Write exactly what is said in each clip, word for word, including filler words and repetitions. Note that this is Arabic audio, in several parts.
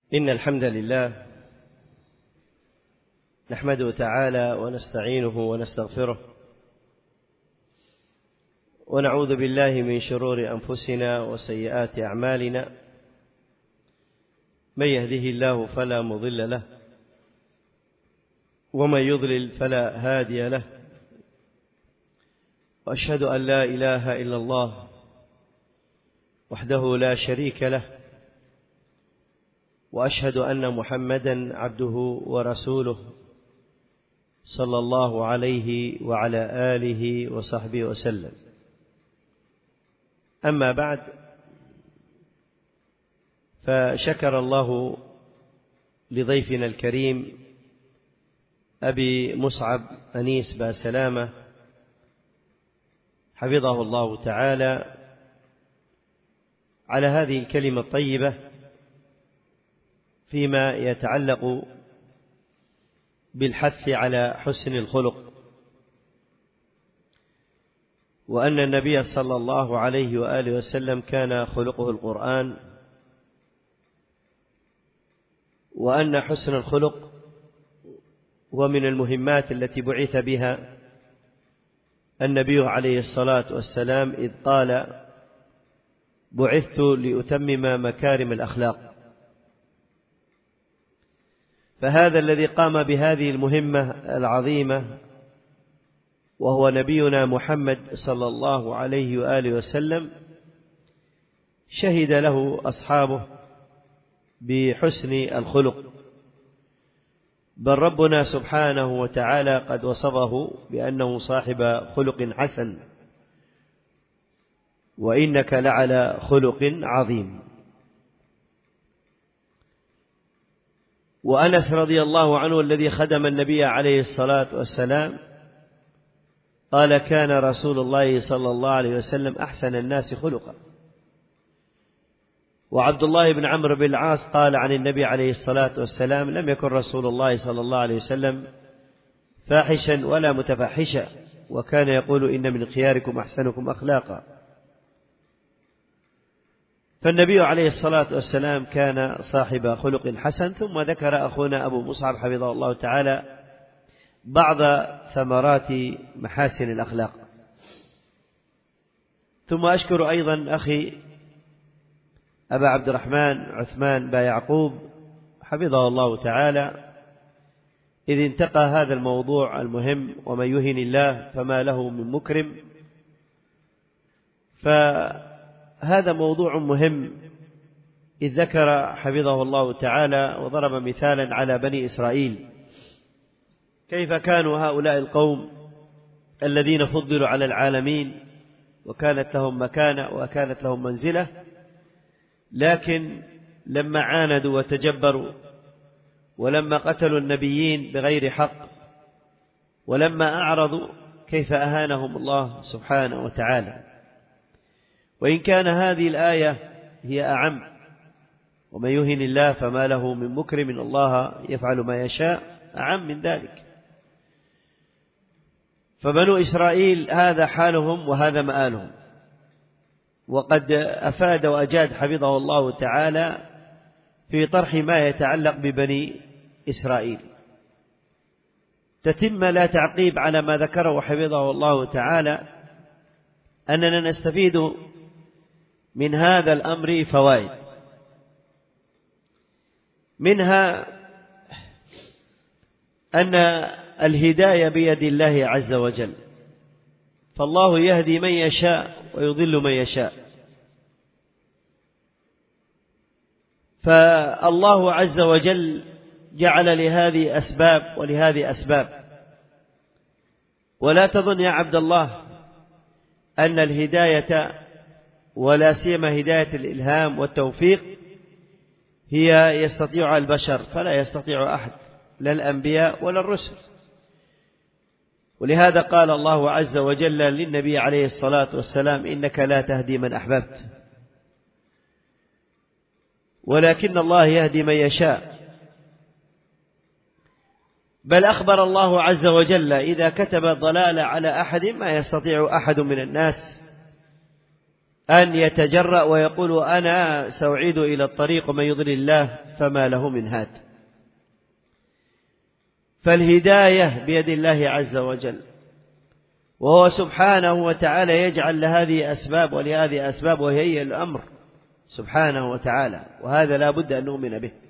إن الحمد لله نحمده تعالى ونستعينه ونستغفره ونعوذ بالله من شرور أنفسنا وسيئات أعمالنا. من يهده الله فلا مضل له ومن يضلل فلا هادي له، وأشهد أن لا إله إلا الله وحده لا شريك له، وأشهد أن محمدا عبده ورسوله صلى الله عليه وعلى آله وصحبه وسلم. أما بعد، فشكر الله لضيفنا الكريم أبي مصعب أنيس باسلامة حفظه الله تعالى على هذه الكلمة الطيبة فيما يتعلق بالحث على حسن الخلق، وأن النبي صلى الله عليه وآله وسلم كان خلقه القرآن، وأن حسن الخلق هو من المهمات التي بعث بها النبي عليه الصلاة والسلام، إذ قال: بعثت لأتمم مكارم الأخلاق. فهذا الذي قام بهذه المهمة العظيمة وهو نبينا محمد صلى الله عليه وآله وسلم، شهد له أصحابه بحسن الخلق، بل ربنا سبحانه وتعالى قد وصفه بأنه صاحب خلق حسن، وإنك لعلى خلق عظيم. وأنس رضي الله عنه الذي خدم النبي عليه الصلاة والسلام قال: كان رسول الله صلى الله عليه وسلم أحسن الناس خلقا. وعبد الله بن عمرو بن العاص قال عن النبي عليه الصلاة والسلام: لم يكن رسول الله صلى الله عليه وسلم فاحشا ولا متفحشا، وكان يقول: إن من خياركم أحسنكم أخلاقا. فالنبي عليه الصلاة والسلام كان صاحب خلق حسن. ثم ذكر أخونا أبو مصعب حفظه الله تعالى بعض ثمرات محاسن الأخلاق. ثم أشكر أيضا أخي أبا عبد الرحمن عثمان با يعقوب حفظه الله تعالى، إذ انتقى هذا الموضوع المهم: ومن يهن الله فما له من مكرم. فهذا موضوع مهم، إذ ذكر حفظه الله تعالى وضرب مثالا على بني إسرائيل، كيف كانوا هؤلاء القوم الذين فضلوا على العالمين وكانت لهم مكانة وكانت لهم منزلة، لكن لما عاندوا وتجبروا، ولما قتلوا النبيين بغير حق، ولما أعرضوا، كيف أهانهم الله سبحانه وتعالى. وإن كان هذه الآية هي أعم: ومن يهن الله فما له من مكرم، إن الله يفعل ما يشاء، أعم من ذلك. فبنو إسرائيل هذا حالهم وهذا مآلهم. وقد أفاد وأجاد حفظه الله تعالى في طرح ما يتعلق ببني إسرائيل تتم لا تعقيب على ما ذكره حفظه الله تعالى، أننا نستفيد من هذا الأمر فوائد، منها أن الهداية بيد الله عز وجل، فالله يهدي من يشاء ويضل من يشاء. فالله عز وجل جعل لهذه أسباب ولهذه أسباب. ولا تظن يا عبد الله أن الهداية، ولا سيما هداية الإلهام والتوفيق، هي يستطيعها البشر، فلا يستطيع أحد، لا الأنبياء ولا الرسل. ولهذا قال الله عز وجل للنبي عليه الصلاة والسلام: إنك لا تهدي من أحببت ولكن الله يهدي من يشاء. بل أخبر الله عز وجل: إذا كتب الضلال على أحد ما يستطيع أحد من الناس أن يتجرأ ويقول أنا سأعيد إلى الطريق ومن يضلل الله فما له من هاد. فالهداية بيد الله عز وجل، وهو سبحانه وتعالى يجعل لهذه أسباب ولهذه أسباب، وهي الأمر سبحانه وتعالى، وهذا لا بد أن نؤمن به.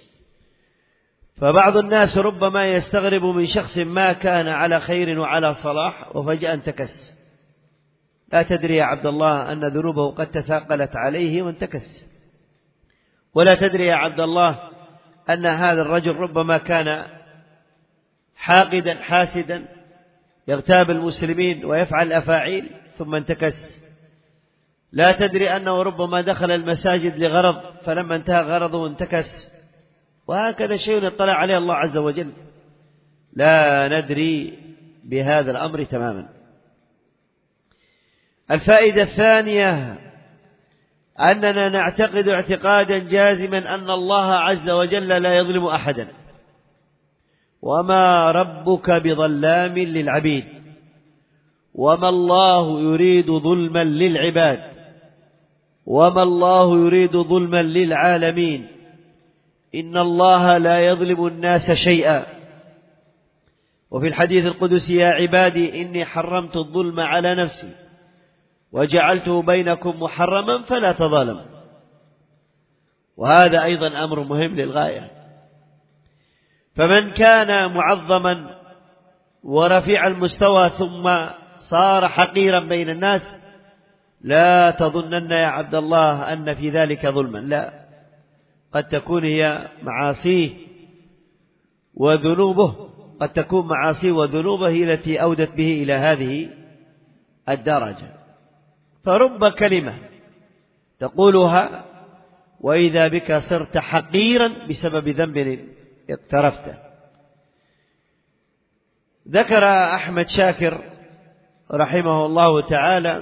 فبعض الناس ربما يستغرب من شخص ما كان على خير وعلى صلاح وفجأة انتكس. لا تدري يا عبد الله أن ذنوبه قد تثاقلت عليه وانتكس، ولا تدري يا عبد الله أن هذا الرجل ربما كان حاقدا حاسدا يغتاب المسلمين ويفعل أفاعيل ثم انتكس. لا تدري أنه ربما دخل المساجد لغرض فلما انتهى غرضه انتكس. وهكذا شيء يطلع عليه الله عز وجل، لا ندري بهذا الأمر تماما. الفائدة الثانية أننا نعتقد اعتقادا جازما أن الله عز وجل لا يظلم أحدا، وما ربك بظلام للعبيد، وما الله يريد ظلما للعباد، وما الله يريد ظلما للعالمين، إن الله لا يظلم الناس شيئا. وفي الحديث القدسي يا عبادي إني حرمت الظلم على نفسي وجعلته بينكم محرما فلا تظالموا. وهذا أيضا أمر مهم للغاية. فمن كان معظما ورفيع المستوى ثم صار حقيرا بين الناس، لا تظنن يا عبد الله أن في ذلك ظلما، لا، قد تكون هي معاصيه وذنوبه، قد تكون معاصيه وذنوبه هي التي أودت به إلى هذه الدرجة. فرب كلمة تقولها وإذا بك صرت حقيرا بسبب ذنب اقترفته. ذكر أحمد شاكر رحمه الله تعالى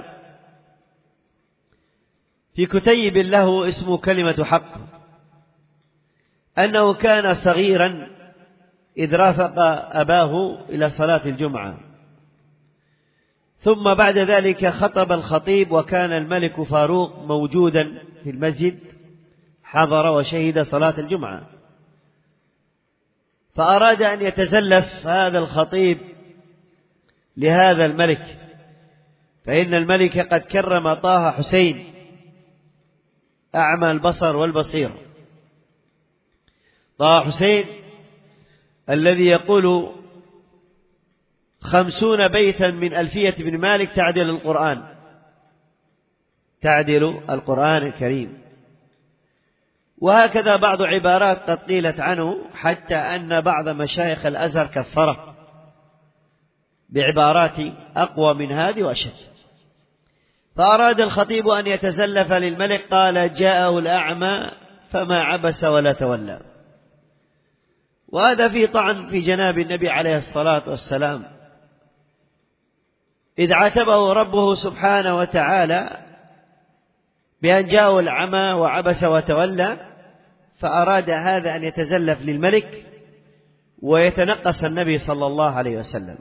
في كتيب له اسمه كلمة حق أنه كان صغيرا إذ رافق أباه إلى صلاة الجمعة، ثم بعد ذلك خطب الخطيب وكان الملك فاروق موجودا في المسجد، حضر وشهد صلاة الجمعة، فأراد أن يتزلف هذا الخطيب لهذا الملك، فإن الملك قد كرم طه حسين أعمى البصر والبصير. طه حسين الذي يقول خمسون بيتا من ألفية بن مالك تعدل القرآن، تعدل القرآن الكريم. وهكذا بعض عبارات قد قيلت عنه حتى أن بعض مشايخ الأزهر كفره بعبارات أقوى من هذه وأشد. فأراد الخطيب أن يتزلف للملك، قال جاءه الأعمى فما عبس ولا تولى. وهذا في طعن في جناب النبي عليه الصلاة والسلام، إذ عاتبه ربه سبحانه وتعالى بأن جاءه العمى وعبس وتولى، فأراد هذا أن يتزلف للملك ويتنقص النبي صلى الله عليه وسلم.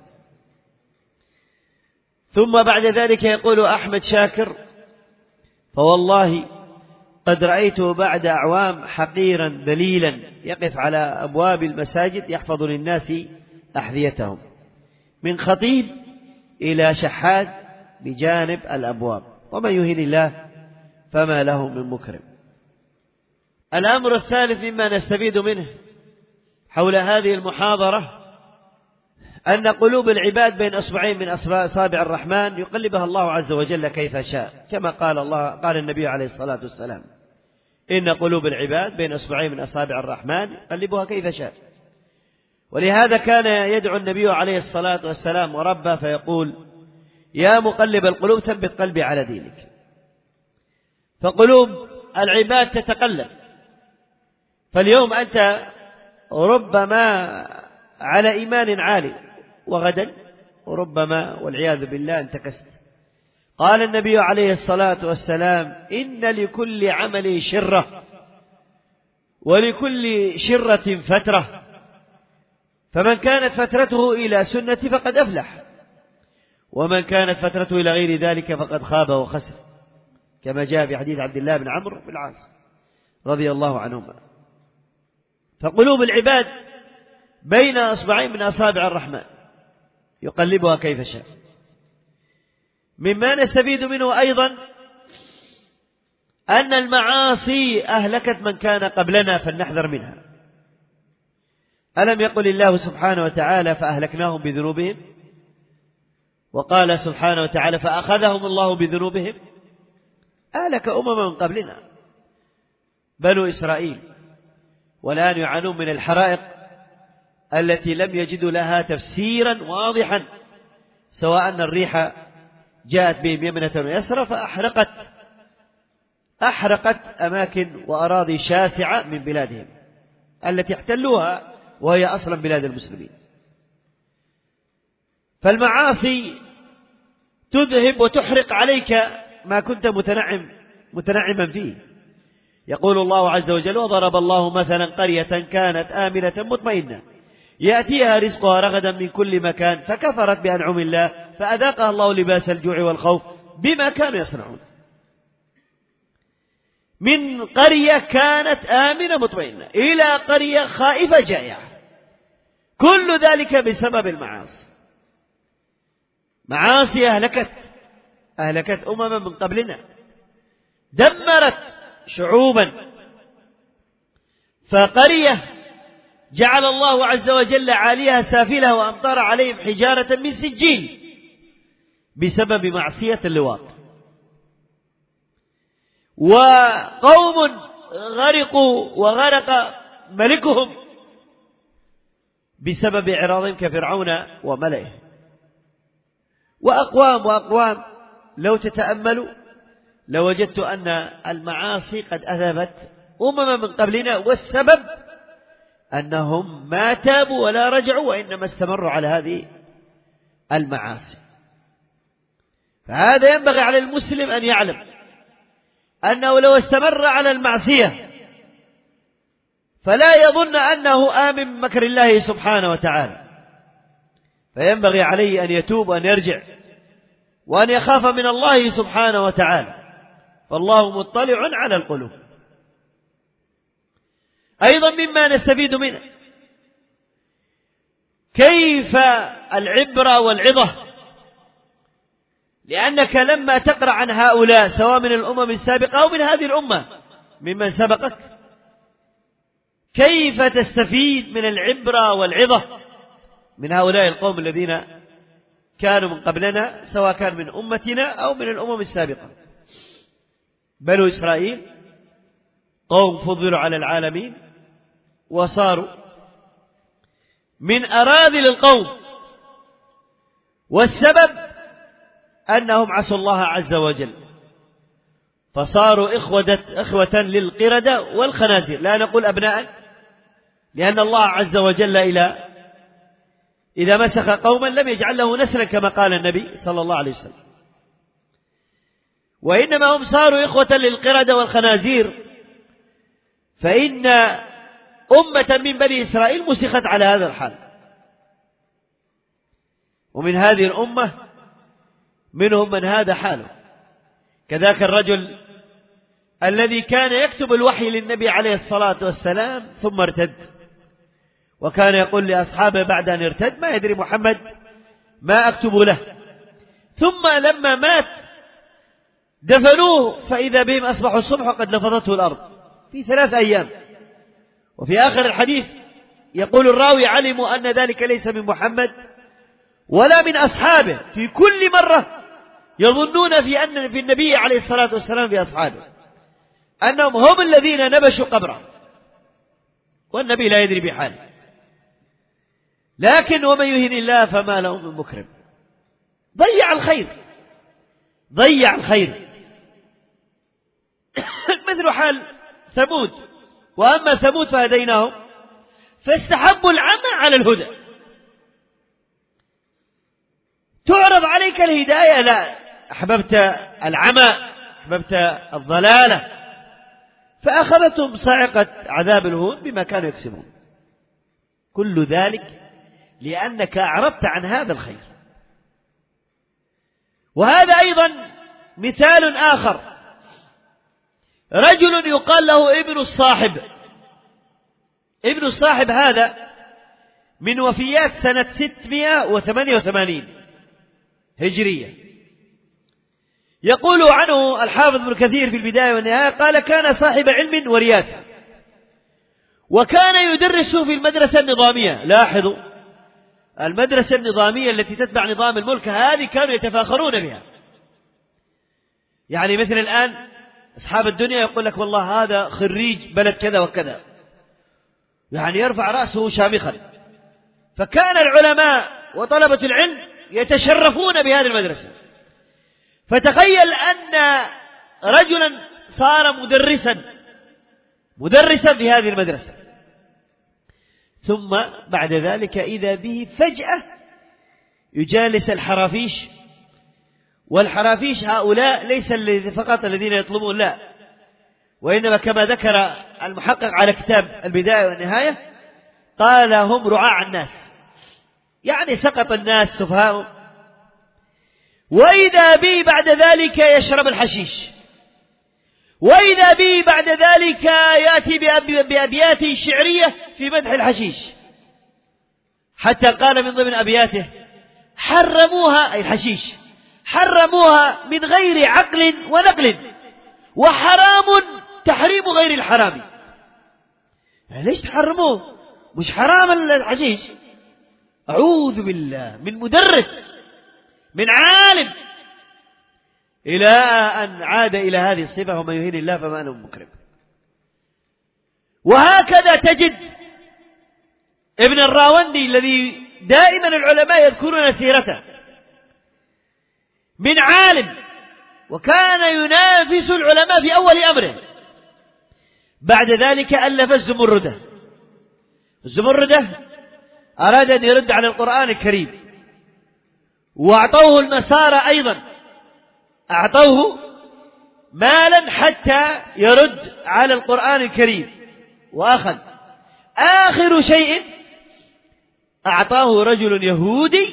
ثم بعد ذلك يقول أحمد شاكر فوالله قد رأيته بعد أعوام حقيرا ذليلا يقف على أبواب المساجد يحفظ للناس أحذيتهم، من خطيب إلى شحات بجانب الأبواب، ومن يهن الله فما له من مكرم. الأمر الثالث مما نستفيد منه حول هذه المحاضرة أن قلوب العباد بين أصبعين من أصابع الرحمن يقلبها الله عز وجل كيف شاء، كما قال الله قال النبي عليه الصلاة والسلام إن قلوب العباد بين أصبعين من أصابع الرحمن يقلبها كيف شاء. ولهذا كان يدعو النبي عليه الصلاة والسلام وربه فيقول يا مقلب القلوب ثبت قلبي على دينك. فقلوب العباد تتقلب، فاليوم أنت ربما على إيمان عالي وغدا ربما والعياذ بالله انتكست. قال النبي عليه الصلاة والسلام إن لكل عمل شرة ولكل شرة فترة، فمن كانت فترته إلى سنة فقد أفلح، ومن كانت فترته إلى غير ذلك فقد خاب وخسر، كما جاء في حديث عبد الله بن عمرو بن العاص رضي الله عنهما. فقلوب العباد بين أصبعين من أصابع الرحمن يقلبها كيف شاء. مما نستفيد منه أيضا أن المعاصي أهلكت من كان قبلنا فلنحذر منها. ألم يقل الله سبحانه وتعالى فأهلكناهم بذنوبهم، وقال سبحانه وتعالى فأخذهم الله بذنوبهم. أهلك أمما من قبلنا بنو إسرائيل، والآن يعانون من الحرائق التي لم يجدوا لها تفسيرا واضحا، سواء أن الريح جاءت بهم يمنة ويسرى فأحرقت أحرقت أماكن وأراضي شاسعة من بلادهم التي احتلوها وهي أصلا بلاد المسلمين. فالمعاصي تذهب وتحرق عليك ما كنت متنعم متنعما فيه. يقول الله عز وجل وضرب الله مثلا قرية كانت آمنة مطمئنة يأتيها رزقها رغدا من كل مكان فكفرت بأنعم الله فأذاقها الله لباس الجوع والخوف بما كانوا يصنعون. من قرية كانت آمنة مطمئنة إلى قرية خائفة جائعة، كل ذلك بسبب المعاصي. معاصي أهلكت أهلكت أمما من قبلنا، دمرت شعوبا. فقرية جعل الله عز وجل عاليها سافلها وأمطر عليهم حجارة من سجيل بسبب معصية اللواط. وقوم غرقوا وغرق ملكهم بسبب إعراضهم كفرعون وملئه. وأقوام وأقوام لو تتأملوا لوجدت أن المعاصي قد أذهبت أمما من قبلنا، والسبب أنهم ما تابوا ولا رجعوا وإنما استمروا على هذه المعاصي. فهذا ينبغي على المسلم أن يعلم أنه لو استمر على المعصية فلا يظن أنه آمن من مكر الله سبحانه وتعالى، فينبغي عليه أن يتوب وأن يرجع وأن يخاف من الله سبحانه وتعالى، فالله مطلع على القلوب. أيضا مما نستفيد منه كيف العبرة والعظة، لأنك لما تقرأ عن هؤلاء سواء من الأمم السابقة أو من هذه الأمة ممن سبقك كيف تستفيد من العبرة والعظة من هؤلاء القوم الذين كانوا من قبلنا سواء كان من أمتنا أو من الأمم السابقة. بنو إسرائيل قوم فضلوا على العالمين وصاروا من أراذل القوم، والسبب أنهم عصوا الله عز وجل فصاروا إخوة, إخوة للقردة والخنازير، لا نقول أبناء، لأن الله عز وجل إلى إذا مسخ قوما لم يجعل له نسلا كما قال النبي صلى الله عليه وسلم، وإنما هم صاروا إخوة للقردة والخنازير. فإن أمة من بني إسرائيل مسخت على هذا الحال، ومن هذه الأمة منهم من هذا حاله، كذاك الرجل الذي كان يكتب الوحي للنبي عليه الصلاة والسلام ثم ارتد، وكان يقول لأصحابه بعد أن ارتد ما يدري محمد ما أكتب له، ثم لما مات دفنوه فإذا بهم أصبحوا الصبح وقد نفضته الأرض في ثلاث أيام. وفي آخر الحديث يقول الراوي علموا أن ذلك ليس من محمد ولا من أصحابه، في كل مرة يظنون في أن في النبي عليه الصلاة والسلام في أصحابه أنهم هم الذين نبشوا قبره، والنبي لا يدري بحاله. لكن ومن يهن الله فما له من مكرم، ضيع الخير ضيع الخير مثل حال ثمود، وأما ثمود فهديناهم فاستحبوا العمى على الهدى. تعرض عليك الهداية لا، أحببت العمى أحببت الضلالة، فأخذتهم صاعقة عذاب الهون بما كانوا يكسبون. كل ذلك لأنك أعرضت عن هذا الخير. وهذا أيضا مثال آخر رجل يقال له ابن الصاحب. ابن الصاحب هذا من وفيات سنة ستمائة وثمانية وثمانين هجرية. يقول عنه الحافظ ابن كثير في البداية والنهاية قال: كان صاحب علم ورياسة، وكان يدرس في المدرسة النظامية. لاحظوا، المدرسة النظامية التي تتبع نظام الملك هذه كانوا يتفاخرون بها. يعني مثل الآن أصحاب الدنيا يقول لك: والله هذا خريج بلد كذا وكذا، يعني يرفع رأسه شامخا. فكان العلماء وطلبة العلم يتشرفون بهذه المدرسة. فتخيل أن رجلا صار مدرسا مدرسا في هذه المدرسة، ثم بعد ذلك إذا به فجأة يجالس الحرافيش. والحرافيش هؤلاء ليس فقط الذين يطلبون، لا، وإنما كما ذكر المحقق على كتاب البداية والنهاية قال: هم رعاع الناس، يعني سقط الناس سفهاء. وإذا به بعد ذلك يشرب الحشيش، وإذا به بعد ذلك يأتي بأبيات شعرية في مدح الحشيش، حتى قال من ضمن أبياته: حرموها، أي الحشيش، حرموها من غير عقل ونقل، وحرام تحريم غير الحرام. يعني ليش تحرموه؟ مش حرام الحشيش. أعوذ بالله، من مدرس، من عالم، إلى أن عاد إلى هذه الصفة: ومن يهين الله فما له مكرم. وهكذا تجد ابن الراوندي الذي دائما العلماء يذكرون سيرته، من عالم وكان ينافس العلماء في أول أمره، بعد ذلك ألف الزمردة. الزمردة أراد أن يرد على القرآن الكريم، وأعطوه النصارى أيضا، أعطوه مالا حتى يرد على القرآن الكريم، وأخذ آخر شيء أعطاه رجل يهودي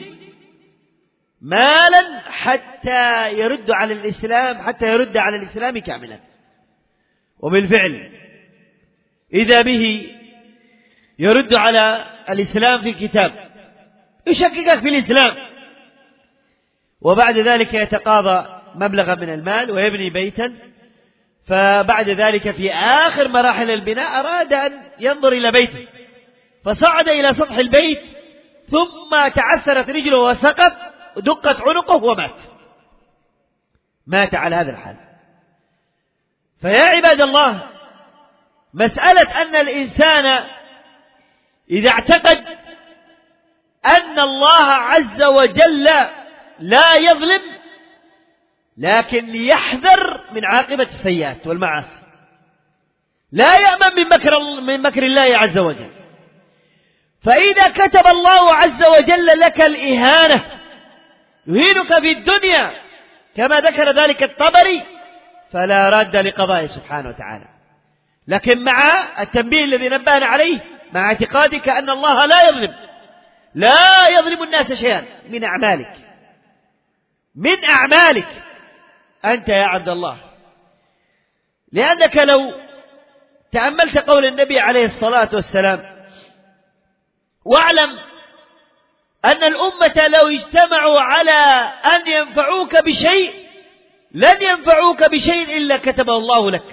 مالا حتى يرد على الإسلام، حتى يرد على الإسلام كاملا. وبالفعل إذا به يرد على الإسلام في كتاب، يشككك في الإسلام، وبعد ذلك يتقاضى مبلغا من المال ويبني بيتا. فبعد ذلك في آخر مراحل البناء أراد أن ينظر إلى بيته، فصعد إلى سطح البيت ثم تعثرت رجله وسقط، دقت عنقه ومات. مات على هذا الحال. فيا عباد الله، مسألة أن الإنسان إذا اعتقد أن الله عز وجل لا يظلم، لكن ليحذر من عاقبة السيئات والمعاصي، لا يأمن من مكر, من مكر الله عز وجل. فإذا كتب الله عز وجل لك الإهانة، يهينك في الدنيا كما ذكر ذلك الطبري، فلا راد لقضائه سبحانه وتعالى. لكن مع التنبيه الذي نبهنا عليه، مع اعتقادك أن الله لا يظلم، لا يظلم الناس شيئا من أعمالك، من أعمالك أنت يا عبد الله. لأنك لو تأملت قول النبي عليه الصلاة والسلام: واعلم أن الأمة لو اجتمعوا على أن ينفعوك بشيء لن ينفعوك بشيء إلا كتبه الله لك.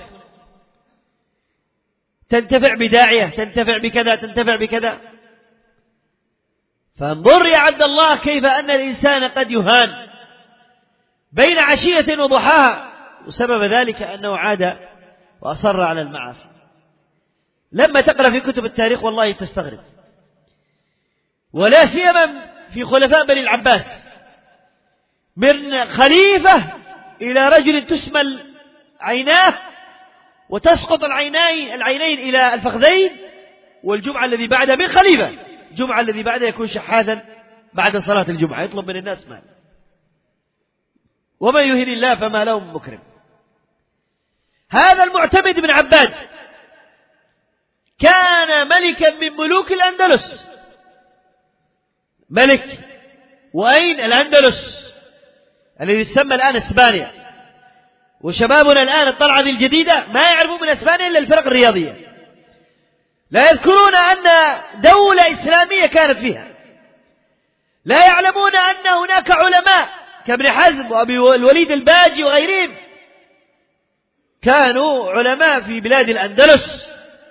تنتفع بداعية، تنتفع بكذا، تنتفع بكذا. فانظر يا عبد الله كيف أن الإنسان قد يهان بين عشية وضحاها، وسبب ذلك أنه عاد وأصر على المعاصي. لما تقرأ في كتب التاريخ والله تستغرب، ولا سيما في خلفاء بني العباس، من خليفة إلى رجل تشمل عيناه وتسقط العينين العينين إلى الفخذين، والجمعة الذي بعدها من خليفة، الجمعة الذي بعدها يكون شحاذا بعد صلاة الجمعة يطلب من الناس مال. ومن يهن الله فما له من مكرم. هذا المعتمد بن عباد كان ملكا من ملوك الأندلس، ملك. وأين الأندلس الذي يسمى الآن إسبانيا؟ وشبابنا الآن الطلعة الجديدة ما يعرفون من أسبانيا إلا الفرق الرياضية، لا يذكرون أن دولة إسلامية كانت فيها، لا يعلمون أن هناك علماء كابن حزم وأبي الوليد الباجي وغيرهم كانوا علماء في بلاد الأندلس.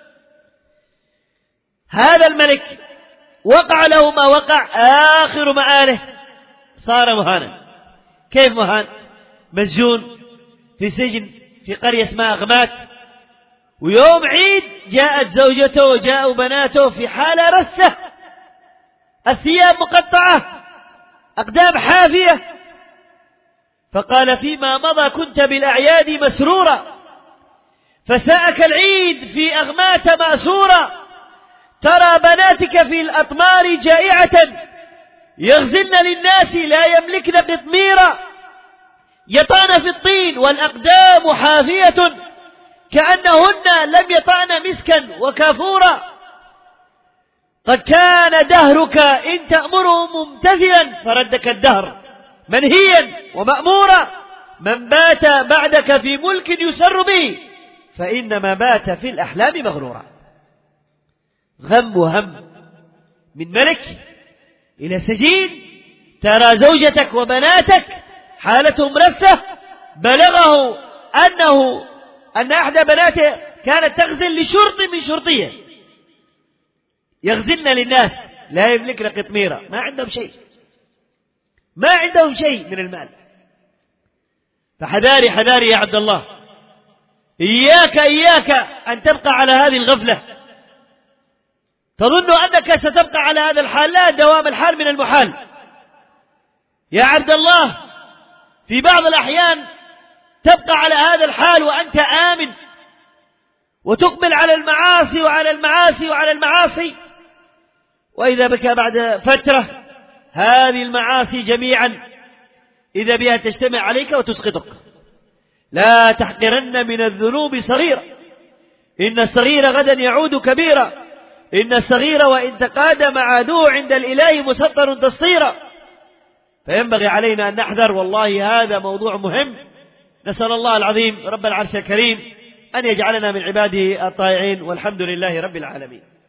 هذا الملك وقع له ما وقع، آخر مآله صار مهانا. كيف مهان؟ مسجون في سجن في قرية اسمها أغمات، ويوم عيد جاءت زوجته وجاءوا بناته في حالة رثة، الثياب مقطعة، أقدام حافية، فقال فيما مضى كنت بالأعياد مسرورا، فساءك العيد في أغمات مأسورا، ترى بناتك في الأطمار جائعة، يغزلن للناس لا يملكن قطميرا، يطعن في الطين والأقدام حافية، كأنهن لم يطعن مسكا وكافورا، قد كان دهرك إن تأمره ممتثلا، فردك الدهر منهيا ومأمورا، من بات بعدك في ملك يسر به، فإنما بات في الأحلام مغرورا. غم وهم من ملك إلى سجين، ترى زوجتك وبناتك حالتهم رثة، بلغه أنه أن أحدى بناته كانت تغزل لشرط من شرطيه، يغزلن للناس لا يملكن قطميرا، ما عندهم شيء، ما عندهم شيء من المال. فحذاري حذاري يا عبد الله، إياك إياك أن تبقى على هذه الغفلة، تظن أنك ستبقى على هذا الحال، لا، دوام الحال من المحال يا عبد الله. في بعض الأحيان تبقى على هذا الحال وأنت آمن، وتقبل على المعاصي وعلى المعاصي وعلى المعاصي، وإذا بك بعد فترة هذه المعاصي جميعا إذا بها تجتمع عليك وتسقطك. لا تحقرن من الذنوب صغيرة، إن الصغير غدا يعود كبيرا، إن الصغير وإن تقادم عادوه عند الإله مسطر تسطيرا. فينبغي علينا أن نحذر، والله هذا موضوع مهم. نسأل الله العظيم رب العرش الكريم أن يجعلنا من عباده الطائعين، والحمد لله رب العالمين.